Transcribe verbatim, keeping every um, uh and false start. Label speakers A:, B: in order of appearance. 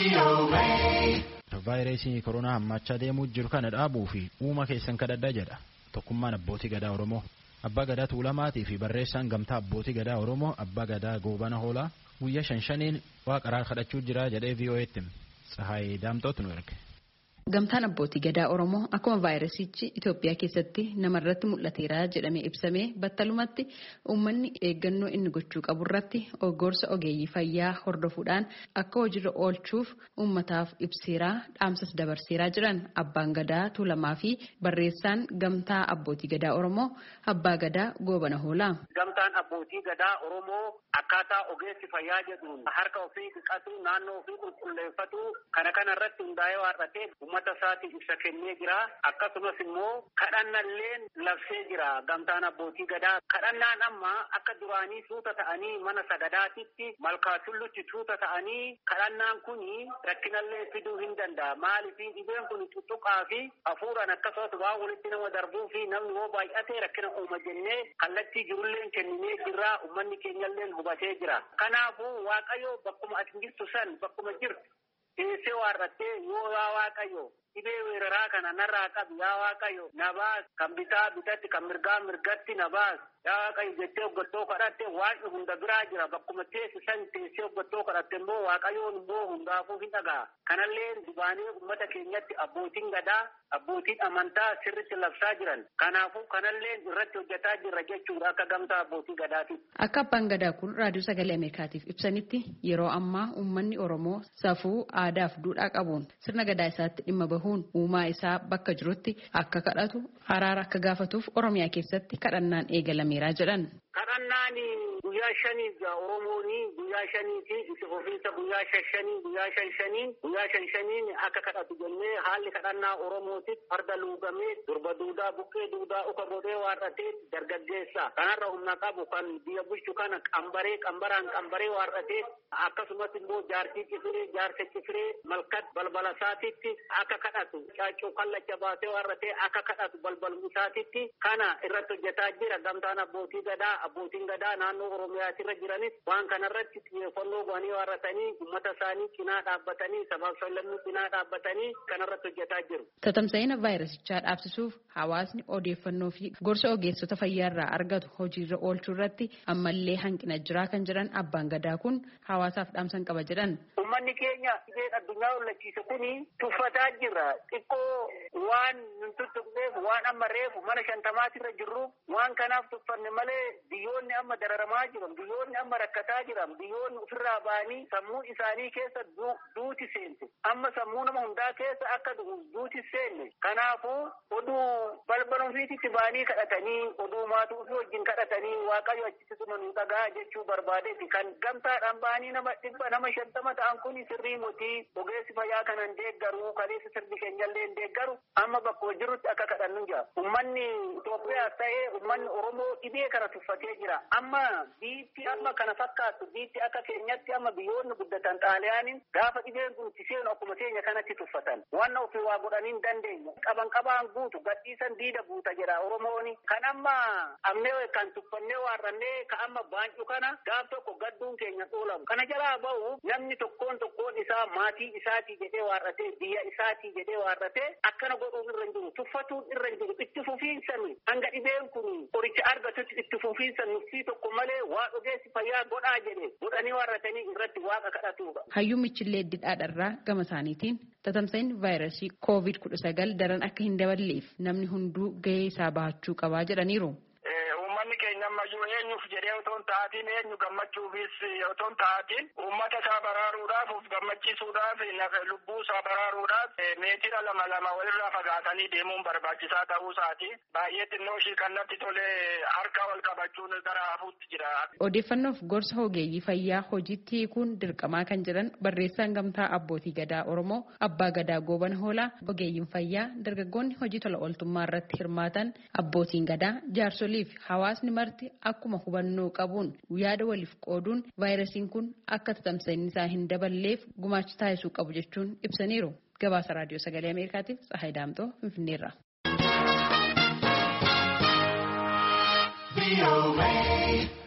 A: Vaayirasii koronaa hammachaa deemuu jiru kana dhaabuu fi uuma keessan kadhadhaa jedha tokkummaan abbootii gadaa Oromoo. Abbaa Gadaa Tuulamaatii fi barreessaan gamtaa abbootii gadaa Oromoo Abbaa Gadaa Goobana Hoolaa guyyaa shan shaniin waaqaraa kadhachuu jira jedhee V O Eetti Tsahaayee Daamtootu nu erge.
B: Gamtaan abbootii gadaa Oromoo akkuma vaayirasichi Itoophiyaa keessatti namarratti mul'ateera jedhamee ibsamee battalumatti uummanni eeggannoo inni gochuu qabu irratti gorsa ogeeyyii fayyaa hordofuudhaan akka hojiirra oolchuuf uummataaf ibseeraa dhaamsas dabarseeraa jiran Abbaan Gadaa Tuulamaa fi barreessaan gamtaa abbootii gadaa Oromoo Abbaa Gadaa Goobana Hoolaa.
C: Gamtaan abbootii gadaa Oromoo akkaataa ogeessi fayyaa jedhuun harka ofii dhiqatu naannoo ofii qulqulleeffatu kana kana irratti hundaa'ee waarratee ummata isaati ibsa kennee jira. Akkasumas immoo kadhannalleen labsee jira gamtaan abbootii gadaa. Kadhannaan amma akka duraanii suuta ta'anii mana sagadaatitti malkaa tullutti suuta ta'anii kadhannaan kuni rakkinallee fiduu hin danda'a. Maaliif dhibeen kun tuttuqaa fi hafuuraan akkasumas waan walitti nama darbuu fi namni hoo baay'atee rakkina uuma jennee kallattii jirulleen kenninee jirra. Ummanni keenyalleen hubatee jira. Kanaafuu Waaqayyo bakkuma ati jirtu san bakkuma jirtu teessee waarrattee yoo yaa Waaqayyo dhibee weeraraa kana narraa qabi yaa Waaqayyo na baas kan bitaa bitatti kan mirgaa mirgatti na baas yaa Waaqayyo jettee hoggattoo kadhatte waan hunda biraa jira bakkuma teessi san teessee hoggattoo kadhatte immoo Waaqayyoon immoo hundaafuu hin dhaga'a. Kanallee dubaanee uummata keenyatti abbootiin gadaa abbootiin amantaa sirriitti labsaa jiran. Kanaafuu kanallee irratti hojjetaa jirra jechuudha akka gamtaa abbootii gadaati.
B: Akka Abbaan Gadaa kun raadiyoo sagalee Ameerikaatiif ibsanitti yeroo ammaa uummanni Oromoo safuu aadaa fi duudhaa qabuun sirna gadaa isaatti dhimma bahuun uumaa isaa bakka jirutti akka kadhatu araara akka gaafatuuf Oromiyaa keessatti kadhannaan eegalameera jedhan.
C: Kadhannaan guyyaa shanii Oromooni guyyaa shaniiti isa ofiisa guyyaa shan shanii guyyaa shan shanii guyyaa shan shaniin akka kadhatu jennee haalli kadhannaa Oromootti farda luugamee durba duudaa buqqee duudaa uka godhee waarratee dargaggeessa kanarra humna qabu kan biyya bulchu kana qambaree qambaraan qambaree waarratee akkasumas immoo jaartii cifiree jaarsa cifiree malkat balbala isaatitti akka kadhatu caaccuu kallacha baasee waarratee akka kadhatu balbal isaatitti kana irratti hojjetaa jira gamtaan abbootii gadaa abbootiin gadaa naannoo Oromiyaatirra jiranis waan kanarratti xiyyeeffannoo goonii waarratanii uummata isaanii cinaa dhaabbatanii sabaaf sablammii cinaa dhaabbatanii kanarratti hojjetaa jiru.
B: Tatamsa'ina vaayirasichaa dhaabsisuuf hawaasni odeeffannoo fi gorsa ogeessota fayyaarraa argatu hojiirra oolchuu irratti ammallee hanqina jiraa kan jiran Abbaan Gadaa kun hawaasaaf dhaamsan qaba jedhan.
C: Uummanni keenya dhibeen addunyaa hollachiise kuni tuffataa jira. Xiqqoo waan nun tuttuqneef waan amma reefu mana shantamaatirra jirru waan kanaaf tuffanne malee biyyoonni amma dararamaa jiran biyyoonni amma rakkataa jiran biyyoonni ofirraa ba'anii sammuu isaanii keessa duuti seente amma sammuu nama hundaa keessa akka duuti seenne kanaafuu oduu balbala ofiititti ba'anii kadhatanii oduu maatii ofii wajjin kadhatanii Waaqayyo achitti tumanuu dhagaa jechuu barbaadeeti kan gamtaadhaan ba'anii nama dhibba nama shantama ta'an kun sirrii mootii ogeessi fayyaa kanan deeggaru kaleessa sirbi keenyallee deeggaru amma bakka jirutti akka kadhannu jira. Uummanni Itoophiyaas ta'ee uummanni Oromoo dhibee kana tuffatee jira. Amma biitti amma kana fakkaatu biitti akka keenyatti amma biyyoonni guddatan xaaliyaaniin gaafa dhibeen kun seenu akkuma keenya kanatti tuffatan. Waan ofii waa godhanii hin dandeenye. Qaban qabaan guutu gadhiisan diida guuta jedha Oromooni. Kan amma amnee kan tuffannee waarrannee ka amma baancu kana gaaf tokko gadduun keenya oolamu. Kana jalaa bahu namni tokkoon tokkoon isaa maatii isaatii jedhee waarratee biyya isaatii jedhee waarratee akkana godhuun irra hin jiru. Tuffatuun irra hin jiru. Itti fufiinsan hanga dhibeen kun qoricha argatutti itti fufiinsan nuffii tokko malee waa ogeessi fayyaa godhaa jedhe godhanii waarratanii irratti waaqa kadhatuudha.
B: Hayyuu Michillee Didhaadharraa gama isaaniitiin tatamsa'inni vaayirasii koovid kudha sagal daran akka hin daballeef namni hunduu gahee isaa bahachuu qabaa jedhaniiru.
D: Uummanni keenya ammayyuu eenyuuf jedhee otoo hin ta'atiin eenyu gammachuufis otoo hin ta'atiin uummata isaa baraaruudhaaf of gammachiisuudhaaf lubbuu isaa baraaruudhaaf meetira lama lama walirraa fagaatanii deemuun barbaachisaa ta'uu isaati. Baay'ee xinnoo ishii kan natti tole harka wal qabachuun gara hafuutti jira.
B: Odeeffannoof gorsa ogeeyyii fayyaa hojiitti hiikuun dirqamaa kan jiran barreessaan gamtaa abbootii gadaa Oromoo Abbaa Gadaa Goobana Hoolaa ogeeyyiin fayyaa dargaggoonni hojii tola ooltummaa irratti hirmaatan abbootiin gadaa jaarsoliif hawaasni marti akkuma hubannoo qabuun yaada waliif qooduun vaayirasiin kun akka tatamsa'inni isaa hin daballeef gumaacha taasisuu qabu jechuun ibsaniiru. Gabaasa raadiyoo sagalee Ameerikaatiif Tsahaayee Daamtoo Finfinneerraa.